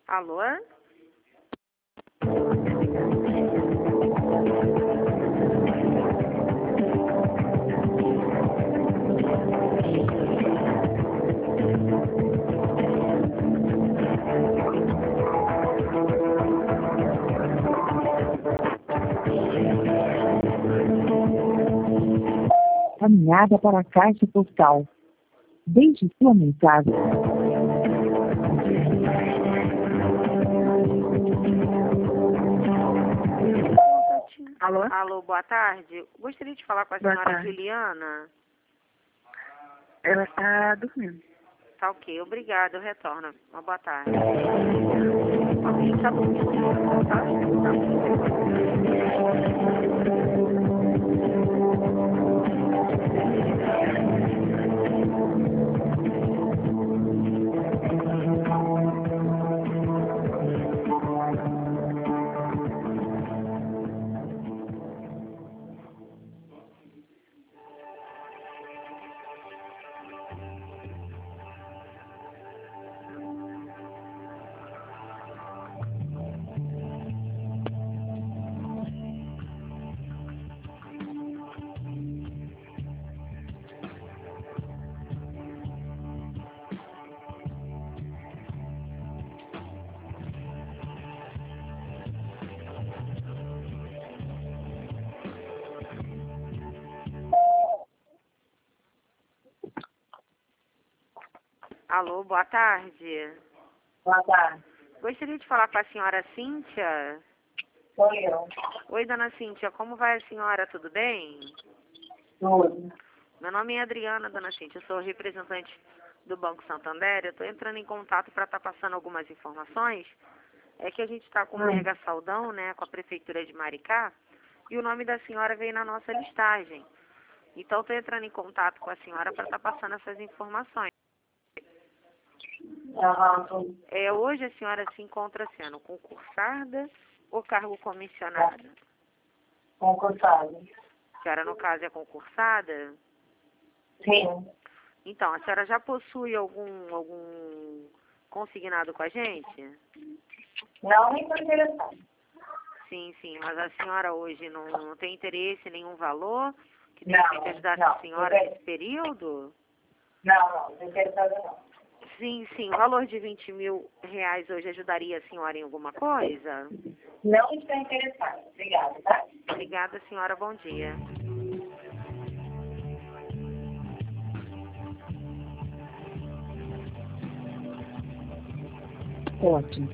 Alô? Caminhada para a caixa postal. Deixe sua mensagem. Alô? Alô, boa tarde. Gostaria de falar com a Boa senhora tarde. Juliana. Ela está dormindo. Tá ok, obrigada, eu retorno. Uma boa tarde. Ok, tá dormindo, tá? Alô, boa tarde. Boa tarde. Gostaria de falar com a senhora Cíntia. Sou eu. Oi, dona Cíntia, como vai a senhora? Tudo bem? Tudo. Meu nome é Adriana, dona Cíntia, eu sou representante do Banco Santander. Eu estou entrando em contato para estar passando algumas informações. É que a gente está com um mega saldão, né, com a Prefeitura de Maricá, e o nome da senhora veio na nossa listagem. Então, estou entrando em contato com a senhora para estar passando essas informações. Tudo. Hoje a senhora se encontra sendo concursada ou cargo comissionado? Concursado. A senhora, no caso, é concursada? Sim. Então, a senhora já possui algum consignado com a gente? Não me estou interessado. Sim, mas a senhora hoje não tem interesse em nenhum valor que de Não, repente ajudasse não. a senhora nesse período? Não interessado não. Sim, o valor de R$20.000 hoje ajudaria a senhora em alguma coisa? Não estou interessado. Obrigada, tá? Obrigada, senhora. Bom dia. Ótimo.